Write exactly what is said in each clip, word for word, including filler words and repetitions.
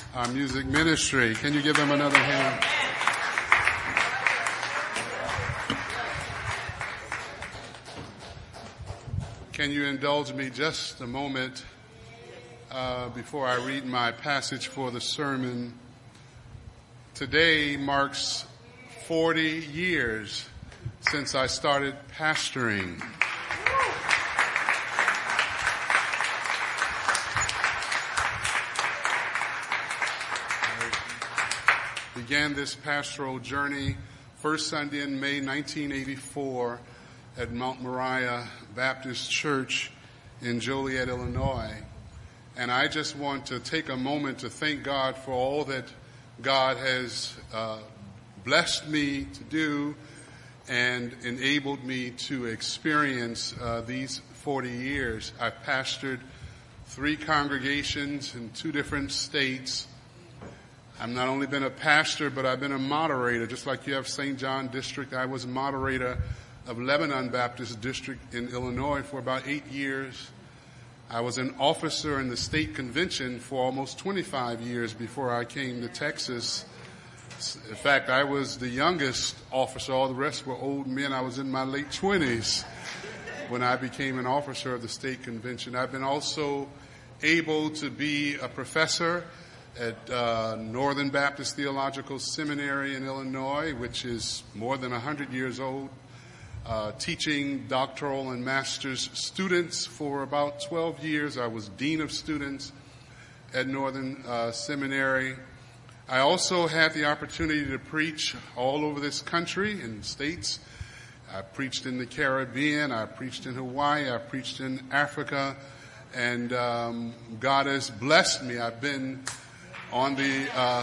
our music ministry. Can you give them another hand? Can you indulge me just a moment uh, before I read my passage for the sermon? Today marks forty years since I started pastoring. I began this pastoral journey first Sunday in May nineteen eighty-four at Mount Moriah Baptist Church in Joliet, Illinois. And I just want to take a moment to thank God for all that God has uh, blessed me to do and enabled me to experience uh, these forty years. I've pastored three congregations in two different states. I've not only been a pastor, but I've been a moderator. Just like you have Saint John District, I was a moderator of Lebanon Baptist District in Illinois for about eight years. I was an officer in the state convention for almost twenty-five years before I came to Texas. In fact, I was the youngest officer. All the rest were old men. I was in my late twenties when I became an officer of the state convention. I've been also able to be a professor at uh, Northern Baptist Theological Seminary in Illinois, which is more than one hundred years old, uh, teaching doctoral and master's students for about twelve years. I was dean of students at Northern uh, Seminary. I also had the opportunity to preach all over this country in states. I preached in the Caribbean, I preached in Hawaii, I preached in Africa, and um, God has blessed me. I've been on the uh,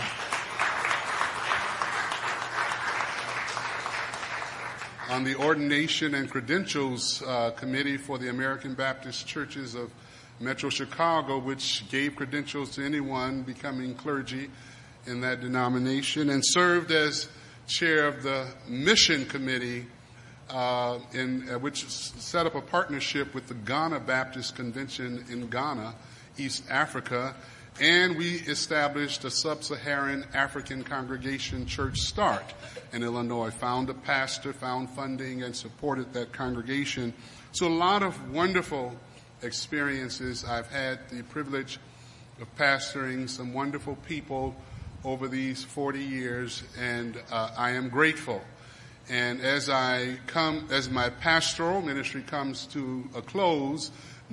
on the Ordination and Credentials uh, Committee for the American Baptist Churches of Metro Chicago, which gave credentials to anyone becoming clergy in that denomination, and served as chair of the Mission Committee, uh, in uh, which set up a partnership with the Ghana Baptist Convention in Ghana, East Africa. And we established a Sub-Saharan African Congregation Church Start in Illinois, found a pastor, found funding, and supported that congregation. So a lot of wonderful experiences. I've had the privilege of pastoring some wonderful people over these forty years, and uh, I am grateful. And as I come, as my pastoral ministry comes to a close,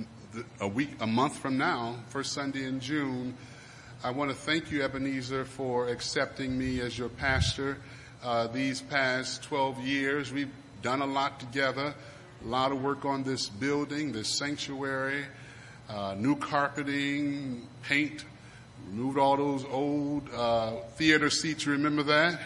a week, a month from now, first Sunday in June, I want to thank you, Ebenezer, for accepting me as your pastor. Uh, these past twelve years, we've done a lot together, a lot of work on this building, this sanctuary, uh, new carpeting, paint, removed all those old uh, theater seats, remember that?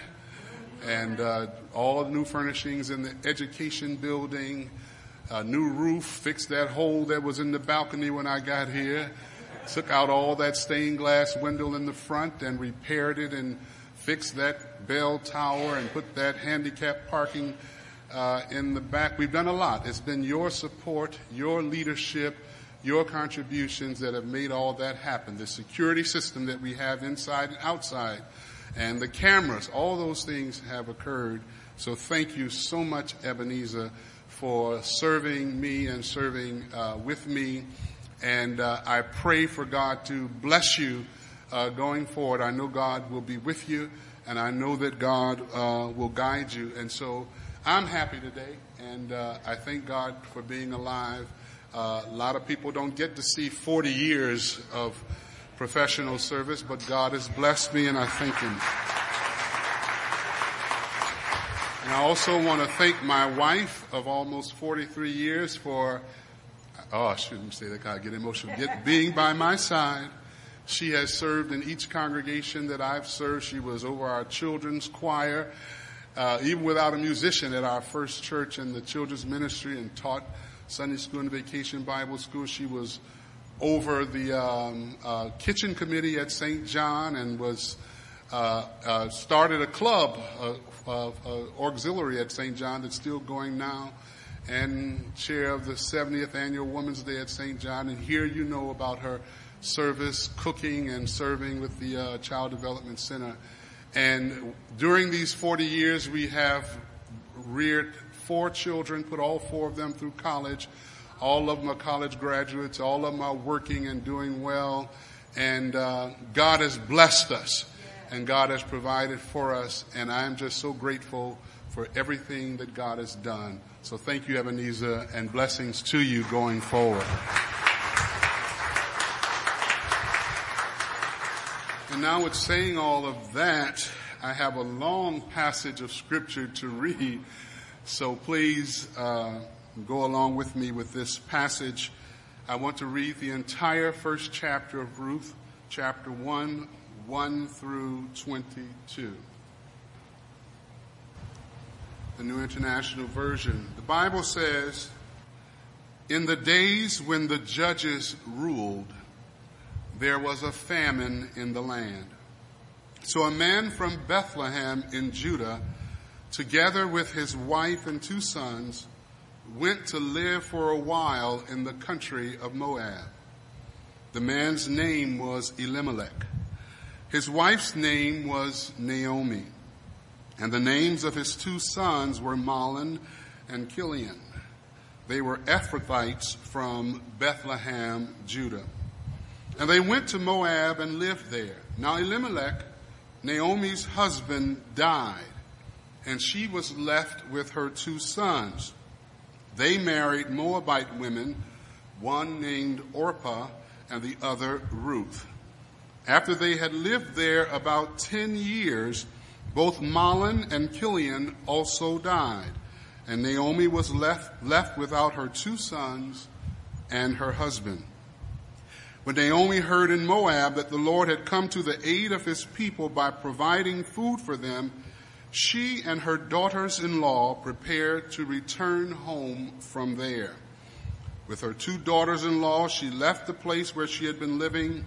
And uh, all the new furnishings in the education building. A new roof, fixed that hole that was in the balcony when I got here, took out all that stained glass window in the front and repaired it and fixed that bell tower and put that handicap parking uh, in the back. We've done a lot. It's been your support, your leadership, your contributions that have made all that happen. The security system that we have inside and outside, and the cameras, all those things have occurred. So thank you so much, Ebenezer, for serving me and serving uh, with me. And uh, I pray for God to bless you uh, going forward. I know God will be with you, and I know that God uh, will guide you. And so I'm happy today, and uh, I thank God for being alive. Uh, a lot of people don't get to see forty years of professional service, but God has blessed me, and I thank Him. And I also want to thank my wife of almost forty-three years for, oh, I shouldn't say that, I get emotional, get, being by my side. She has served in each congregation that I've served. She was over our children's choir, uh, even without a musician at our first church in the children's ministry, and taught Sunday school and vacation Bible school. She was over the um, uh, kitchen committee at Saint John, and was Uh, uh, started a club, uh, uh, uh, auxiliary at Saint John that's still going now, and chair of the seventieth Annual Women's Day at Saint John. And here you know about her service, cooking and serving with the uh, Child Development Center. And during these forty years, we have reared four children, put all four of them through college. All of them are college graduates. All of them are working and doing well. And uh, God has blessed us, and God has provided for us. And I am just so grateful for everything that God has done. So thank you, Ebenezer, and blessings to you going forward. And now with saying all of that, I have a long passage of scripture to read. So please uh, go along with me with this passage. I want to read the entire first chapter of Ruth, chapter one, one through twenty-two. The New International Version. The Bible says, "In the days when the judges ruled, there was a famine in the land. So a man from Bethlehem in Judah, together with his wife and two sons, went to live for a while in the country of Moab. The man's name was Elimelech. His wife's name was Naomi. And the names of his two sons were Mahlon and Chilion. They were Ephrathites from Bethlehem, Judah. And they went to Moab and lived there. Now Elimelech, Naomi's husband, died, and she was left with her two sons. They married Moabite women, one named Orpah and the other Ruth. After they had lived there about ten years, both Mahlon and Chilion also died, and Naomi was left, left without her two sons and her husband. When Naomi heard in Moab that the Lord had come to the aid of his people by providing food for them, she and her daughters-in-law prepared to return home from there. With her two daughters-in-law, she left the place where she had been living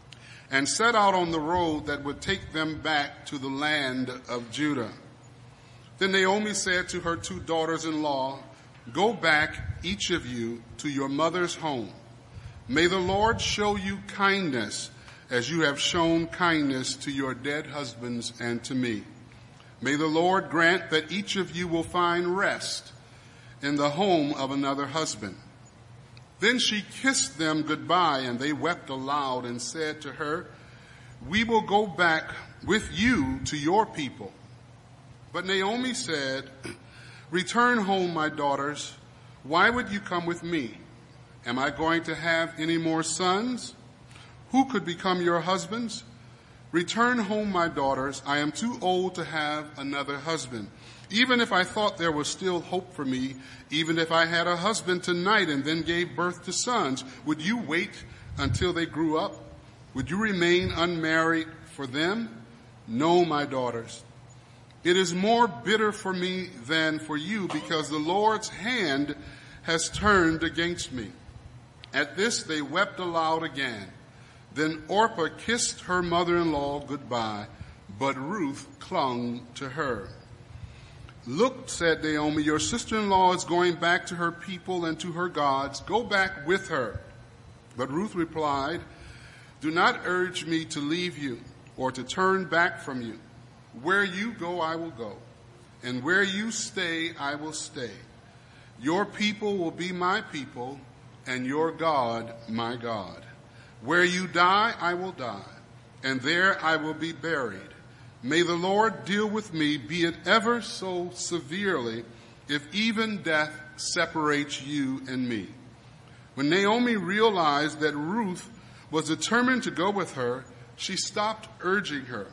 and set out on the road that would take them back to the land of Judah. Then Naomi said to her two daughters-in-law, "Go back, each of you, to your mother's home. May the Lord show you kindness as you have shown kindness to your dead husbands and to me. May the Lord grant that each of you will find rest in the home of another husband." Then she kissed them goodbye, and they wept aloud and said to her, "We will go back with you to your people." But Naomi said, "Return home, my daughters. Why would you come with me? Am I going to have any more sons? Who could become your husbands? Return home, my daughters. I am too old to have another husband. Even if I thought there was still hope for me, even if I had a husband tonight and then gave birth to sons, would you wait until they grew up? Would you remain unmarried for them? No, my daughters. It is more bitter for me than for you, because the Lord's hand has turned against me." At this they wept aloud again. Then Orpah kissed her mother-in-law goodbye, but Ruth clung to her. "Look," said Naomi, "your sister-in-law is going back to her people and to her gods. Go back with her." But Ruth replied, "Do not urge me to leave you or to turn back from you. Where you go, I will go, and where you stay, I will stay. Your people will be my people, and your God my God. Where you die, I will die, and there I will be buried. May the Lord deal with me, be it ever so severely, if even death separates you and me." When Naomi realized that Ruth was determined to go with her, she stopped urging her.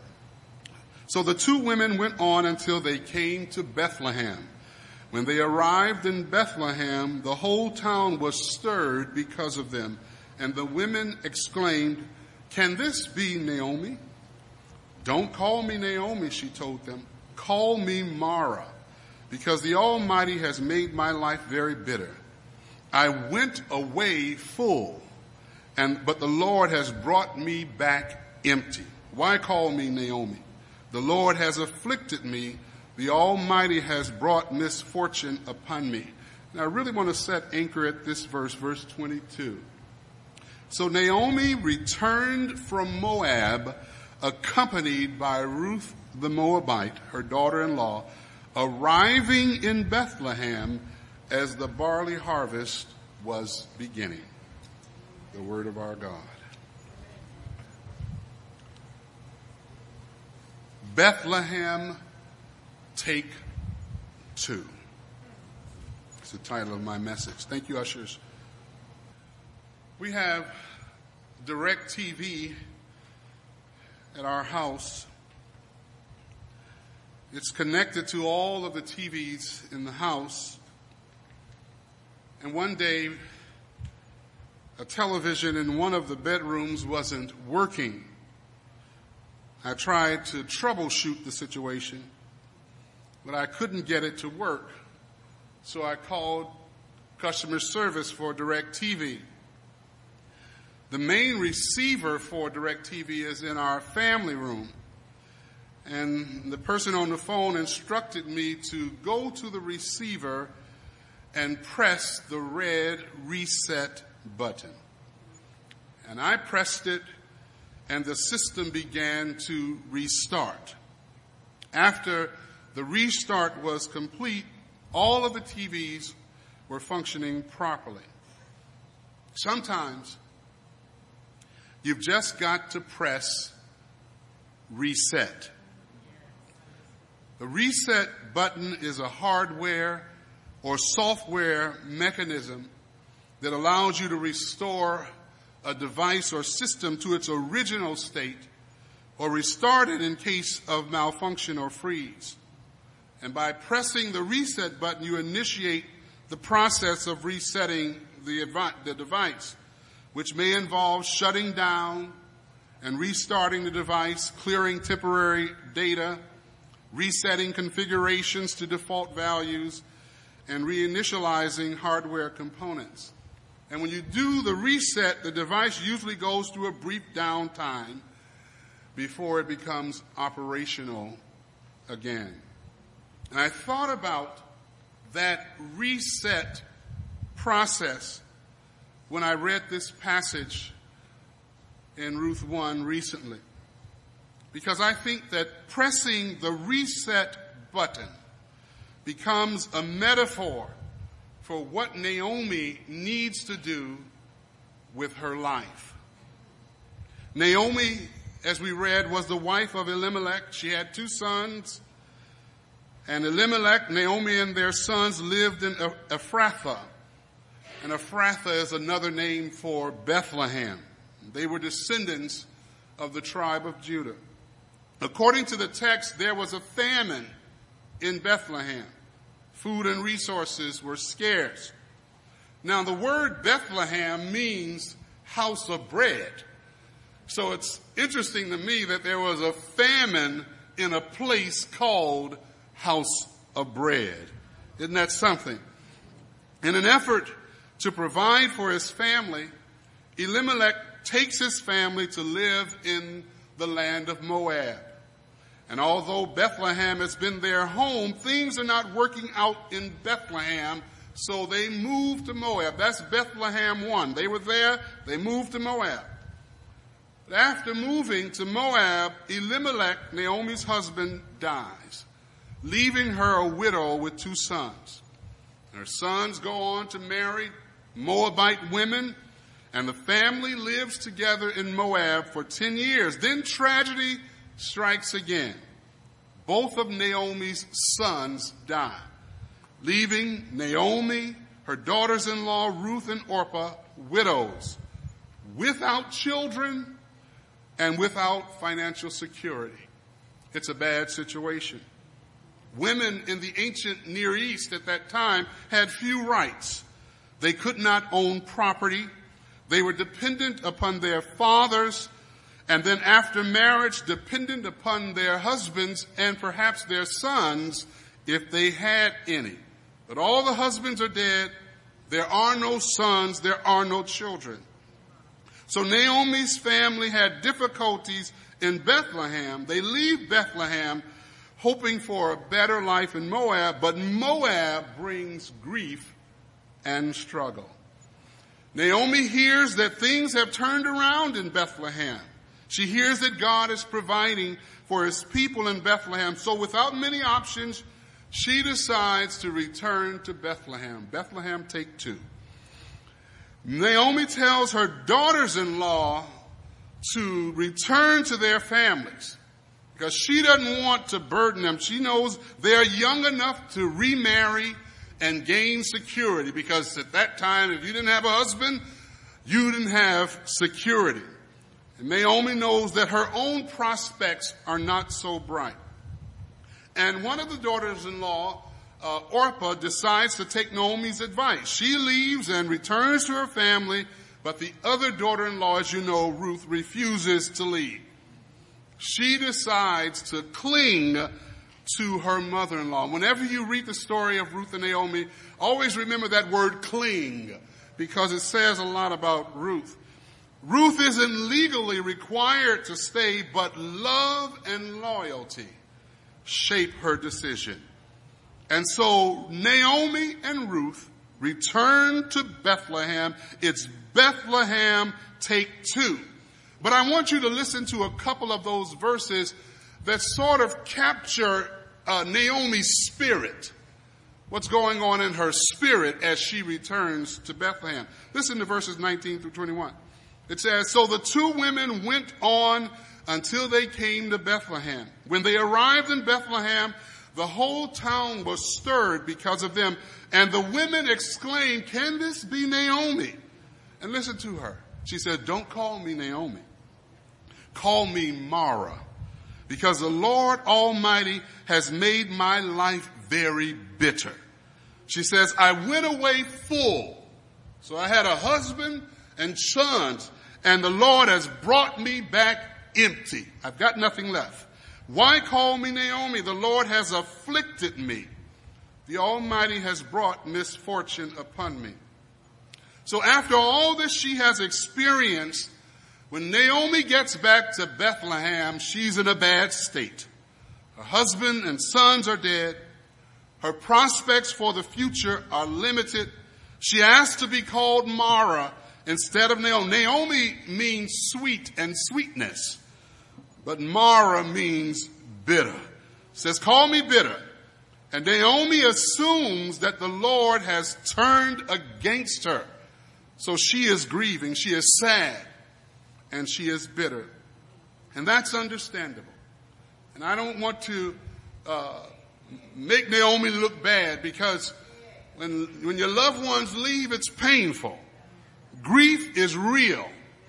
So the two women went on until they came to Bethlehem. When they arrived in Bethlehem, the whole town was stirred because of them, and the women exclaimed, "Can this be Naomi?" "Don't call me Naomi," she told them. "Call me Mara, because the Almighty has made my life very bitter. I went away full, and but the Lord has brought me back empty. Why call me Naomi? The Lord has afflicted me. The Almighty has brought misfortune upon me." Now I really want to set anchor at this verse, verse twenty-two. So Naomi returned from Moab, accompanied by Ruth the Moabite, her daughter-in-law, arriving in Bethlehem as the barley harvest was beginning. The word of our God. Bethlehem, take two. It's the title of my message. Thank you, ushers. We have DirecTV at our house. It's connected to all of the T Vs in the house. And one day, a television in one of the bedrooms wasn't working. I tried to troubleshoot the situation, but I couldn't get it to work. So I called customer service for DirecTV. The main receiver for DirecTV is in our family room. And the person on the phone instructed me to go to the receiver and press the red reset button. And I pressed it, and the system began to restart. After the restart was complete, all of the T Vs were functioning properly. Sometimes you've just got to press reset. The reset button is a hardware or software mechanism that allows you to restore a device or system to its original state or restart it in case of malfunction or freeze. And by pressing the reset button, you initiate the process of resetting the, the device, which may involve shutting down and restarting the device, clearing temporary data, resetting configurations to default values, and reinitializing hardware components. And when you do the reset, the device usually goes through a brief downtime before it becomes operational again. And I thought about that reset process when I read this passage in Ruth one recently. Because I think that pressing the reset button becomes a metaphor for what Naomi needs to do with her life. Naomi, as we read, was the wife of Elimelech. She had two sons. And Elimelech, Naomi, and their sons lived in Ephrathah. And Ephrathah is another name for Bethlehem. They were descendants of the tribe of Judah. According to the text, there was a famine in Bethlehem. Food and resources were scarce. Now, the word Bethlehem means house of bread. So it's interesting to me that there was a famine in a place called house of bread. Isn't that something? In an effort to provide for his family, Elimelech takes his family to live in the land of Moab. And although Bethlehem has been their home, things are not working out in Bethlehem, so they moved to Moab. That's Bethlehem one. They were there, they moved to Moab. But after moving to Moab, Elimelech, Naomi's husband, dies, leaving her a widow with two sons. Her sons go on to marry Moabite women, and the family lives together in Moab for ten years. Then tragedy strikes again. Both of Naomi's sons die, leaving Naomi, her daughters-in-law, Ruth and Orpah, widows, without children and without financial security. It's a bad situation. Women in the ancient Near East at that time had few rights. They could not own property. They were dependent upon their fathers, and then after marriage, dependent upon their husbands and perhaps their sons if they had any. But all the husbands are dead. There are no sons. There are no children. So Naomi's family had difficulties in Bethlehem. They leave Bethlehem hoping for a better life in Moab, but Moab brings grief and struggle. Naomi hears that things have turned around in Bethlehem. She hears that God is providing for his people in Bethlehem. So without many options, she decides to return to Bethlehem. Bethlehem, take two. Naomi tells her daughters-in-law to return to their families because she doesn't want to burden them. She knows they're young enough to remarry and gain security, because at that time, if you didn't have a husband, you didn't have security. And Naomi knows that her own prospects are not so bright. And one of the daughters-in-law, uh, Orpah, decides to take Naomi's advice. She leaves and returns to her family, but the other daughter-in-law, as you know, Ruth, refuses to leave. She decides to cling to her mother-in-law. Whenever you read the story of Ruth and Naomi, always remember that word cling, because it says a lot about Ruth. Ruth isn't legally required to stay, but love and loyalty shape her decision. And so Naomi and Ruth return to Bethlehem. It's Bethlehem, take two. But I want you to listen to a couple of those verses that sort of capture uh, Naomi's spirit. What's going on in her spirit as she returns to Bethlehem. Listen to verses nineteen through twenty-one. It says, so the two women went on until they came to Bethlehem. When they arrived in Bethlehem, the whole town was stirred because of them. And the women exclaimed, can this be Naomi? And listen to her. She said, don't call me Naomi. Call me Mara, because the Lord Almighty has made my life very bitter. She says, I went away full. So I had a husband and sons, and the Lord has brought me back empty. I've got nothing left. Why call me Naomi? The Lord has afflicted me. The Almighty has brought misfortune upon me. So after all this she has experienced, when Naomi gets back to Bethlehem, she's in a bad state. Her husband and sons are dead. Her prospects for the future are limited. She asks to be called Mara instead of Naomi. Naomi means sweet and sweetness, but Mara means bitter. It says, call me bitter. And Naomi assumes that the Lord has turned against her. So she is grieving, she is sad, and she is bitter. And that's understandable. And I don't want to uh, make Naomi look bad, because when, when your loved ones leave, it's painful. Grief is real,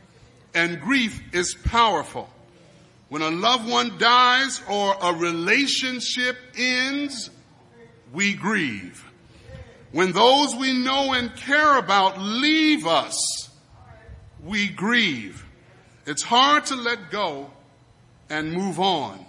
and grief is powerful. When a loved one dies or a relationship ends, we grieve. When those we know and care about leave us, we grieve. It's hard to let go and move on.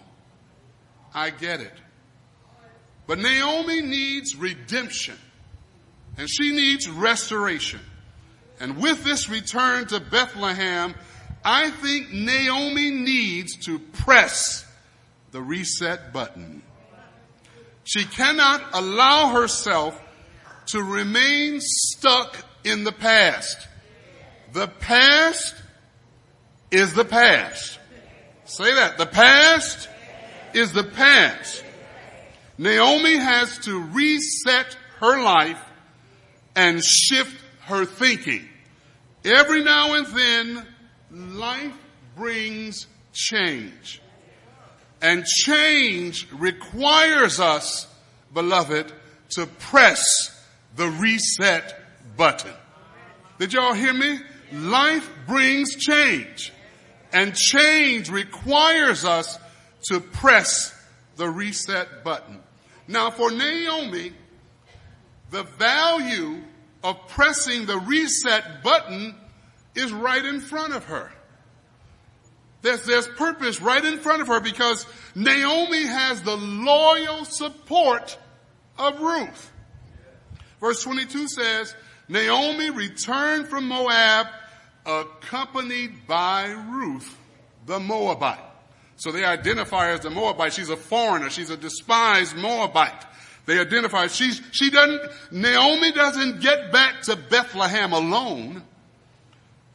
I get it. But Naomi needs redemption, and she needs restoration. And with this return to Bethlehem, I think Naomi needs to press the reset button. She cannot allow herself to remain stuck in the past. The past is the past. Say that. The past is the past. Naomi has to reset her life and shift her thinking. Every now and then, life brings change. And change requires us, beloved, to press the reset button. Did y'all hear me? Life brings change. And change requires us to press the reset button. Now for Naomi, the value of pressing the reset button is right in front of her. There's, there's purpose right in front of her, because Naomi has the loyal support of Ruth. Verse twenty-two says, Naomi returned from Moab accompanied by Ruth, the Moabite. So they identify her as the Moabite. She's a foreigner. She's a despised Moabite. They identify, she's, she doesn't, Naomi doesn't get back to Bethlehem alone.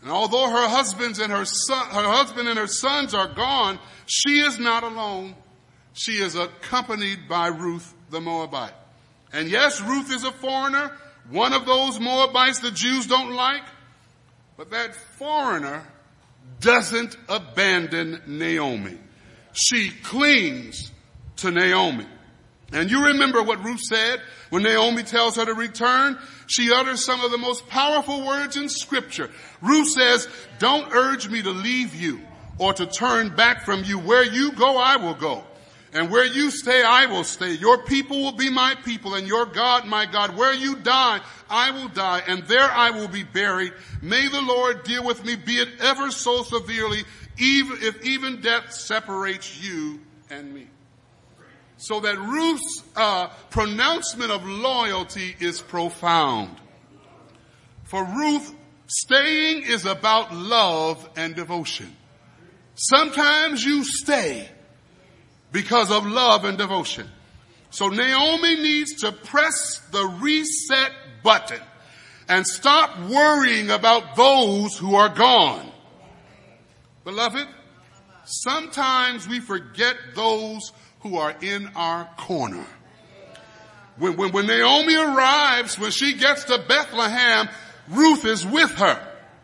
And although her husbands and her son, her husband and her sons are gone, she is not alone. She is accompanied by Ruth the Moabite. And yes, Ruth is a foreigner, one of those Moabites the Jews don't like. But that foreigner doesn't abandon Naomi. She clings to Naomi. And you remember what Ruth said when Naomi tells her to return? She utters some of the most powerful words in Scripture. Ruth says, don't urge me to leave you or to turn back from you. Where you go, I will go. And where you stay, I will stay. Your people will be my people, and your God, my God. Where you die, I will die, and there I will be buried. May the Lord deal with me, be it ever so severely, even if even death separates you and me. So that Ruth's uh, pronouncement of loyalty is profound. For Ruth, staying is about love and devotion. Sometimes you stay because of love and devotion. So Naomi needs to press the reset button and stop worrying about those who are gone. Beloved, sometimes we forget those who are in our corner. When, when, when Naomi arrives, when she gets to Bethlehem, Ruth is with her.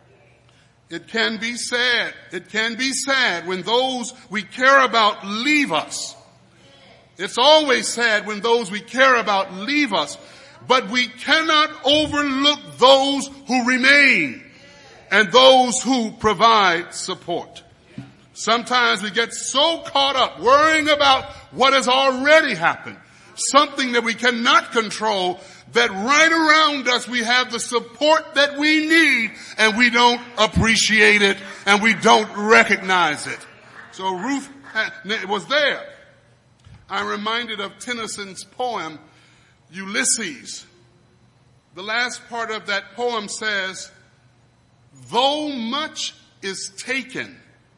It can be sad. It can be sad when those we care about leave us. It's always sad when those we care about leave us. But we cannot overlook those who remain and those who provide support. Sometimes we get so caught up worrying about what has already happened, something that we cannot control, that right around us we have the support that we need and we don't appreciate it and we don't recognize it. So Ruth was there. I'm reminded of Tennyson's poem, Ulysses. The last part of that poem says, though much is taken,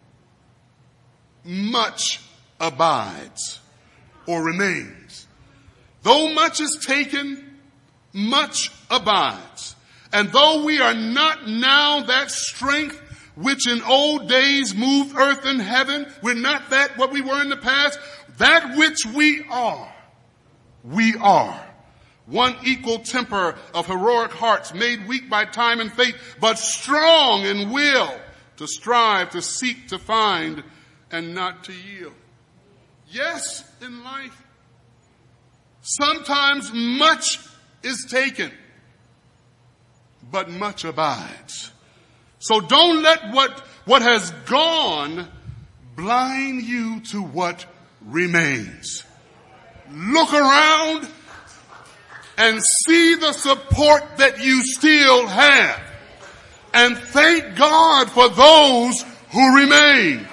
much abides or remains. Though much is taken, much abides. And though we are not now that strength which in old days moved earth and heaven, we're not that what we were in the past, that which we are, we are. One equal temper of heroic hearts made weak by time and fate, but strong in will to strive, to seek, to find, and not to yield. Yes, in life, sometimes much is taken, but much abides. So don't let what, what has gone blind you to what remains. Look around and see the support that you still have. And thank God for those who remain.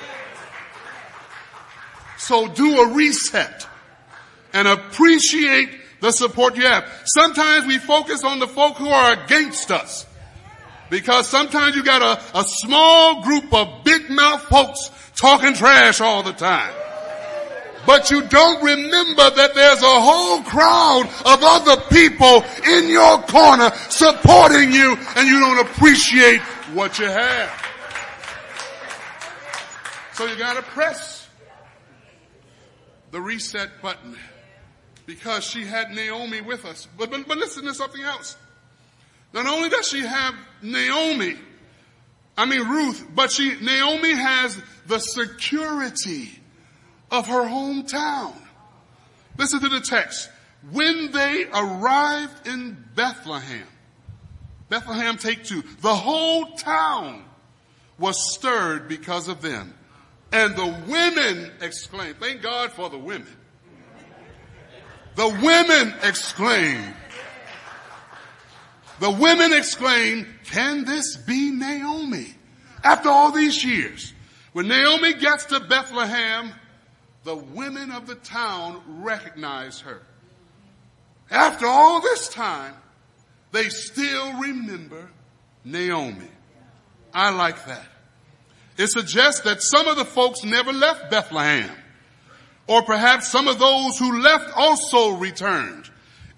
So do a reset and appreciate the support you have. Sometimes we focus on the folk who are against us, because sometimes you got a, a small group of big mouth folks talking trash all the time. But you don't remember that there's a whole crowd of other people in your corner supporting you, and you don't appreciate what you have. So you got to press the reset button, because she had Naomi with us. But, but, but listen to something else. Not only does she have Naomi, I mean Ruth, but she, Naomi has the security of her hometown. Listen to the text. When they arrived in Bethlehem, Bethlehem take two, the whole town was stirred because of them. And the women exclaimed, thank God for the women. The women exclaimed, the women exclaimed, can this be Naomi? After all these years, when Naomi gets to Bethlehem, the women of the town recognize her. After all this time, they still remember Naomi. I like that. It suggests that some of the folks never left Bethlehem. Or perhaps some of those who left also returned.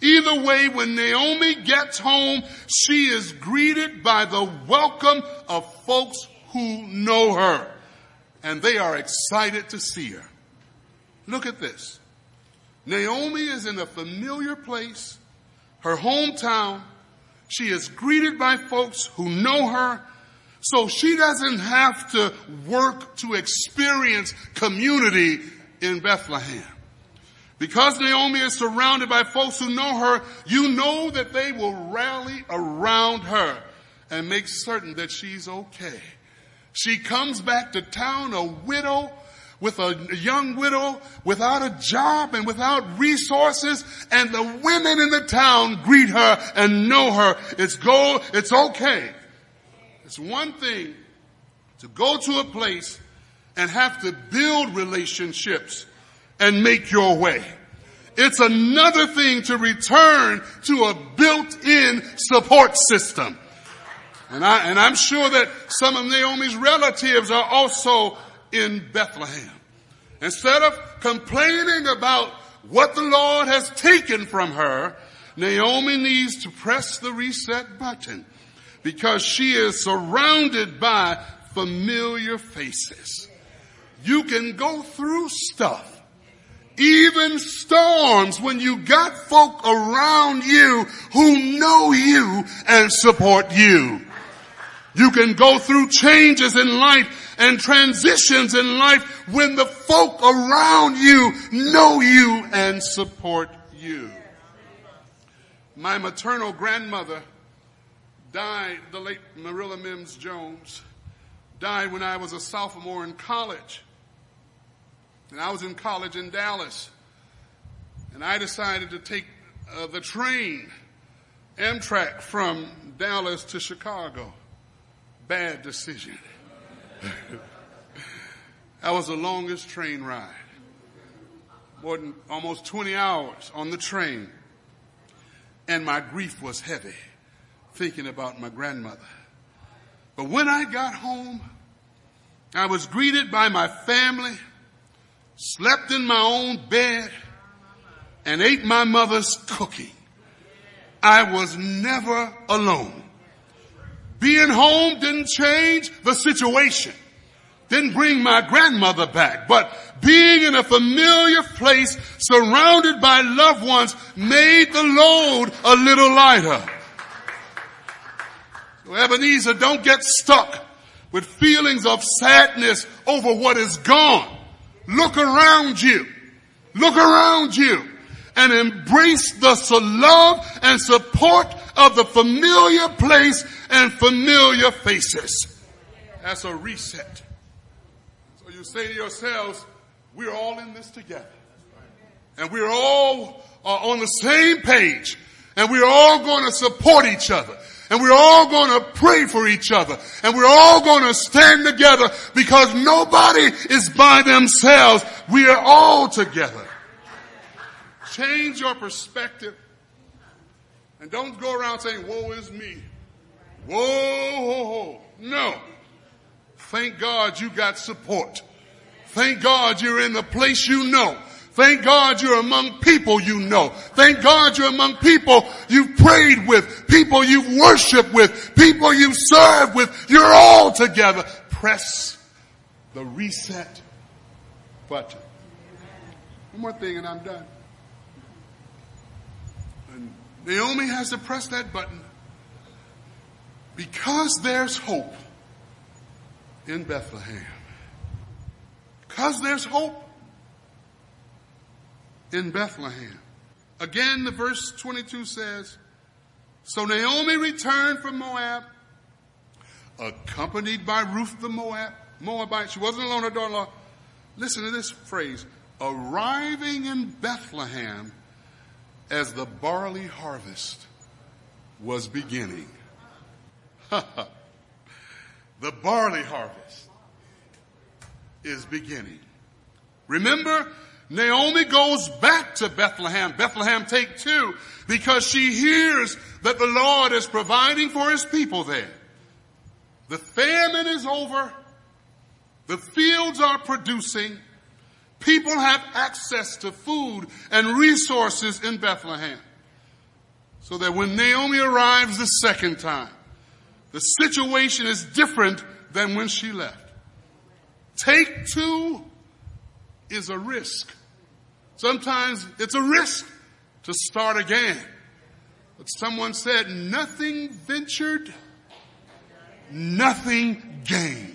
Either way, when Naomi gets home, she is greeted by the welcome of folks who know her. And they are excited to see her. Look at this. Naomi is in a familiar place, her hometown. She is greeted by folks who know her, so she doesn't have to work to experience community in Bethlehem. Because Naomi is surrounded by folks who know her, you know that they will rally around her and make certain that she's okay. She comes back to town a widow, with a young widow, without a job and without resources, and the women in the town greet her and know her. It's go, it's okay. It's one thing to go to a place and have to build relationships and make your way. It's another thing to return to a built-in support system. And I, and I'm sure that some of Naomi's relatives are also in Bethlehem. Instead of complaining about what the Lord has taken from her, Naomi needs to press the reset button because she is surrounded by familiar faces. You can go through stuff, even storms, when you got folk around you who know you and support you. You can go through changes in life and transitions in life when the folk around you know you and support you. My maternal grandmother died, the late Marilla Mims Jones, died when I was a sophomore in college. And I was in college in Dallas. And I decided to take uh, the train, Amtrak, from Dallas to Chicago. Bad decision. That was the longest train ride. More than almost twenty hours on the train. And my grief was heavy, thinking about my grandmother. But when I got home, I was greeted by my family, slept in my own bed, and ate my mother's cooking. I was never alone. Being home didn't change the situation, didn't bring my grandmother back, but being in a familiar place surrounded by loved ones made the load a little lighter. So Ebenezer, don't get stuck with feelings of sadness over what is gone. Look around you. Look around you and embrace the love and support of the familiar place and familiar faces. That's a reset. So you say to yourselves, we're all in this together. And we're all uh, on the same page. And we're all going to support each other. And we're all going to pray for each other. And we're all going to stand together because nobody is by themselves. We are all together. Change your perspective. And don't go around saying, woe is me. Whoa, whoa, whoa. No. Thank God you got support. Thank God you're in the place you know. Thank God you're among people you know. Thank God you're among people you've prayed with, people you've worshiped with, people you've served with. You're all together. Press the reset button. One more thing and I'm done. And Naomi has to press that button because there's hope in Bethlehem. Because there's hope in Bethlehem. Again, the verse twenty-two says, so Naomi returned from Moab, accompanied by Ruth the Moab, Moabite. She wasn't alone, her daughter-in-law. Listen to this phrase, arriving in Bethlehem as the barley harvest was beginning. The barley harvest is beginning. Remember, Naomi goes back to Bethlehem, Bethlehem take two, because she hears that the Lord is providing for his people there. The famine is over. The fields are producing. People have access to food and resources in Bethlehem. So that when Naomi arrives the second time, the situation is different than when she left. Take two is a risk. Sometimes it's a risk to start again. But someone said, nothing ventured, nothing gained.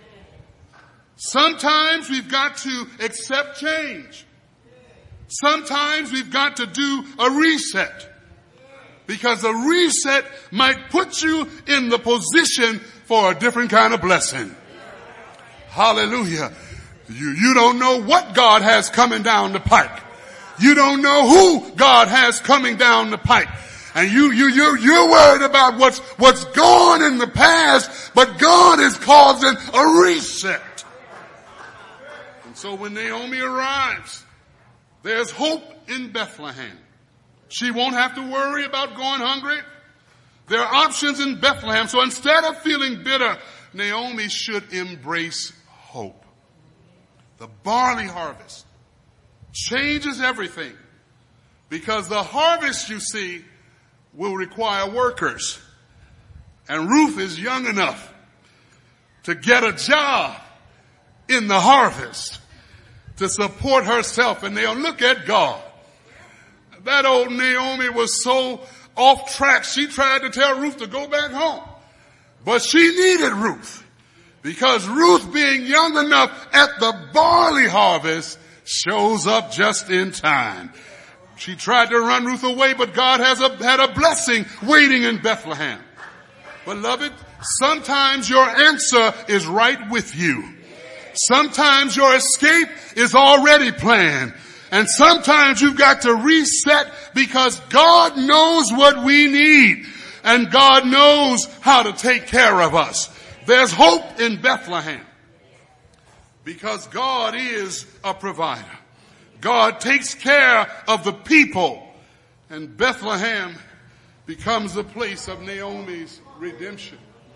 Sometimes we've got to accept change. Sometimes we've got to do a reset. Because a reset might put you in the position for a different kind of blessing. Hallelujah. You, you don't know what God has coming down the pike. You don't know who God has coming down the pike. And you, you, you, you're worried about what's, what's gone in the past, but God is causing a reset. And so when Naomi arrives, there's hope in Bethlehem. She won't have to worry about going hungry. There are options in Bethlehem. So instead of feeling bitter, Naomi should embrace hope. The barley harvest changes everything, because the harvest, you see, will require workers. And Ruth is young enough to get a job in the harvest to support herself. And they'll look at God. That old Naomi was so off track, she tried to tell Ruth to go back home. But she needed Ruth, because Ruth, being young enough at the barley harvest, shows up just in time. She tried to run Ruth away, but God has a, had a blessing waiting in Bethlehem. Beloved, sometimes your answer is right with you. Sometimes your escape is already planned. And sometimes you've got to reset, because God knows what we need. And God knows how to take care of us. There's hope in Bethlehem, because God is a provider. God takes care of the people. And Bethlehem becomes the place of Naomi's redemption.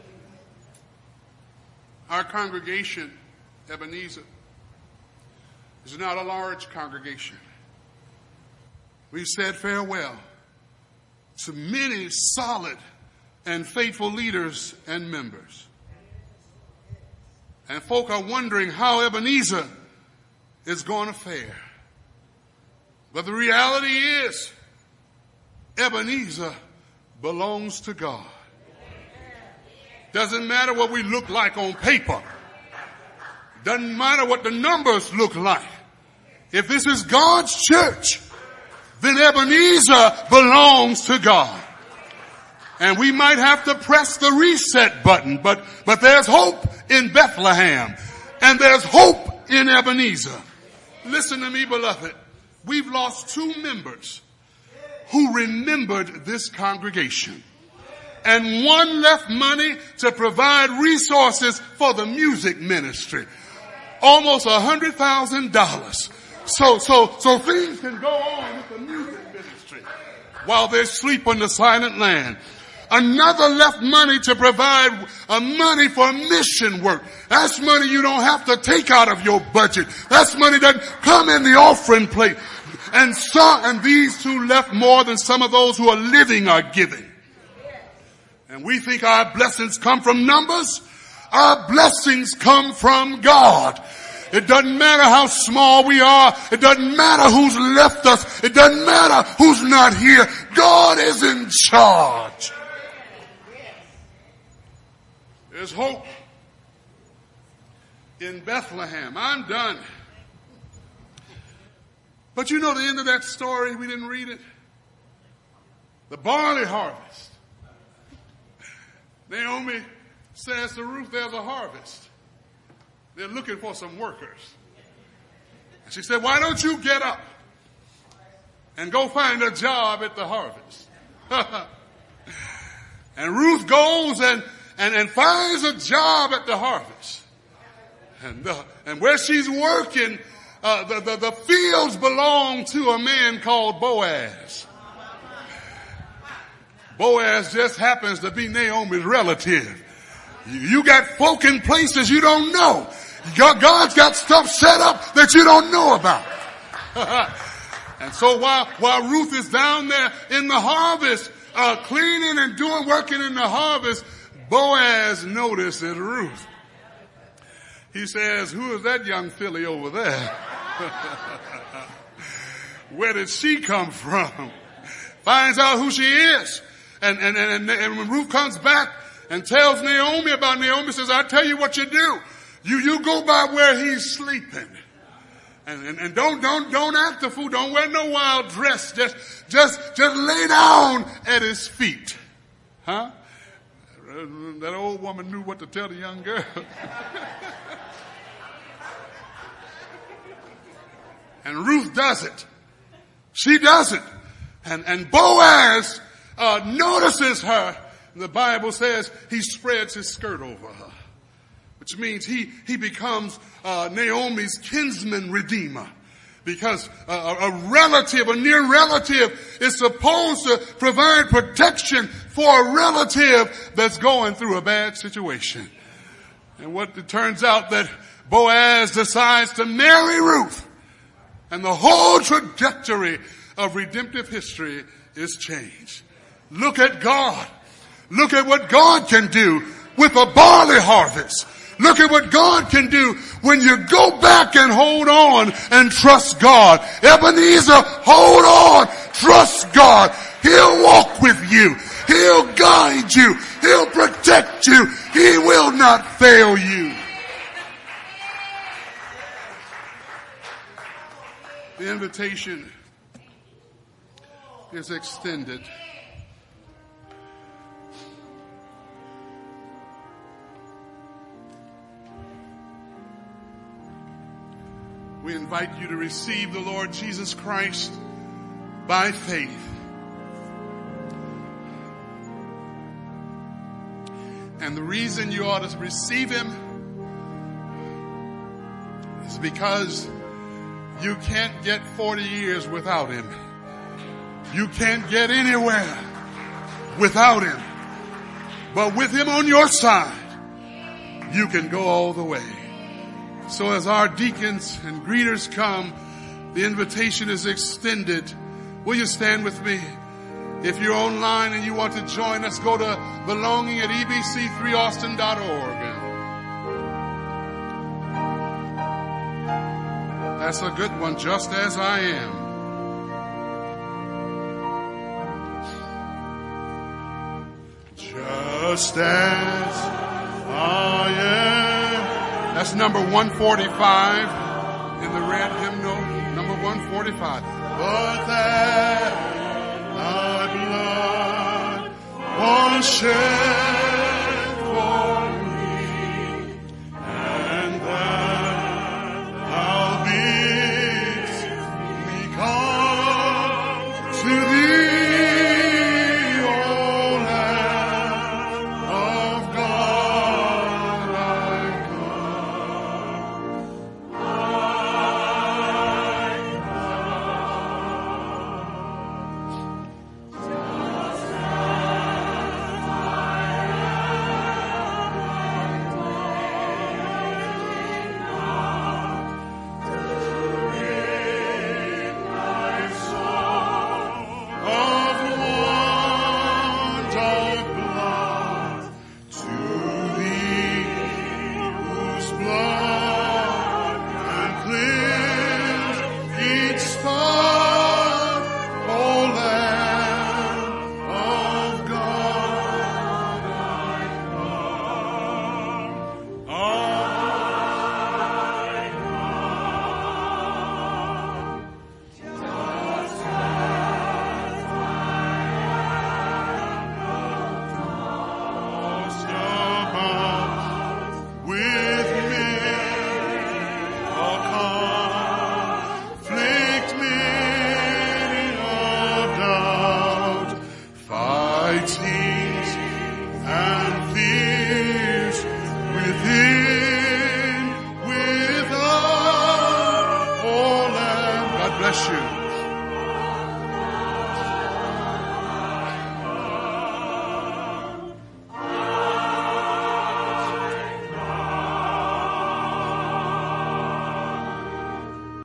Our congregation, Ebenezer, is not a large congregation. We've said farewell to many solid and faithful leaders and members. And folk are wondering how Ebenezer is going to fare. But the reality is, Ebenezer belongs to God. Doesn't matter what we look like on paper. Doesn't matter what the numbers look like. If this is God's church, then Ebenezer belongs to God. And we might have to press the reset button, but, but there's hope in Bethlehem, and there's hope in Ebenezer. Listen to me, beloved. We've lost two members who remembered this congregation. And one left money to provide resources for the music ministry. Almost a hundred thousand dollars. So, so, so things can go on with the music ministry while they sleep on the silent land. Another left money to provide uh, money for mission work. That's money you don't have to take out of your budget. That's money that come in the offering plate. And some, and these two left more than some of those who are living are giving. And we think our blessings come from numbers. Our blessings come from God. It doesn't matter how small we are. It doesn't matter who's left us. It doesn't matter who's not here. God is in charge. There's hope in Bethlehem. I'm done. But you know the end of that story? We didn't read it. The barley harvest. Naomi says to Ruth, there's a harvest. They're looking for some workers. And she said, why don't you get up and go find a job at the harvest? And Ruth goes and, and, and finds a job at the harvest. And, uh, and where she's working, uh, the, the, the fields belong to a man called Boaz. Boaz just happens to be Naomi's relative. You, you got folk in places you don't know. God's got stuff set up that you don't know about. And so while, while Ruth is down there in the harvest, uh, cleaning and doing, working in the harvest, Boaz notices Ruth. He says, who is that young filly over there? Where did she come from? Finds out who she is. And, and, and, and when Ruth comes back and tells Naomi about Naomi, says, I tell you what you do. You, you go by where he's sleeping. And, and, and don't, don't, don't act a fool. Don't wear no wild dress. Just, just, just lay down at his feet. Huh? That old woman knew what to tell the young girl. And Ruth does it. She does it. And, and Boaz, uh, notices her. The Bible says he spreads his skirt over her. Which means he, he becomes uh, Naomi's kinsman redeemer. Because a, a relative, a near relative, is supposed to provide protection for a relative that's going through a bad situation. And what it turns out that Boaz decides to marry Ruth. And the whole trajectory of redemptive history is changed. Look at God. Look at what God can do with a barley harvest. Look at what God can do when you go back and hold on and trust God. Ebenezer, hold on. Trust God. He'll walk with you. He'll guide you. He'll protect you. He will not fail you. The invitation is extended. We invite you to receive the Lord Jesus Christ by faith. And the reason you ought to receive him is because you can't get forty years without him. You can't get anywhere without him. But with him on your side, you can go all the way. So as our deacons and greeters come, the invitation is extended. Will you stand with me? If you're online and you want to join us, go to belonging at e b c three austin dot org. That's a good one, just as I am. Just as I am. That's number one forty-five in the red hymnal, number one forty-five. But that thy blood was shed